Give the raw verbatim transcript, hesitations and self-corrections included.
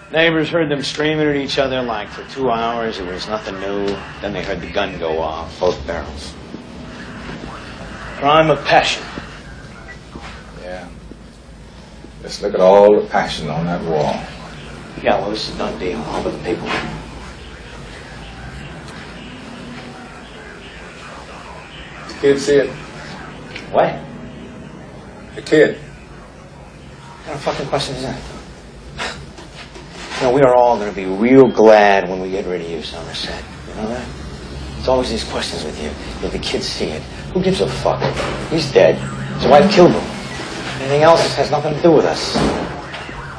Neighbors heard them screaming at each other like for two hours. It was nothing new. Then they heard the gun go off, both barrels. Crime of passion. Yeah. Just look at all the passion on that wall. Yeah, well, this is a done deal. All but the paperwork. The kid see it? What? The kid. What kind of fucking question is that? You know, we are all going to be real glad when we get rid of you, Somerset. You know that? It's always these questions with you. Did the kids see it? Who gives a fuck? He's dead. His wife killed him. Anything else has nothing to do with us.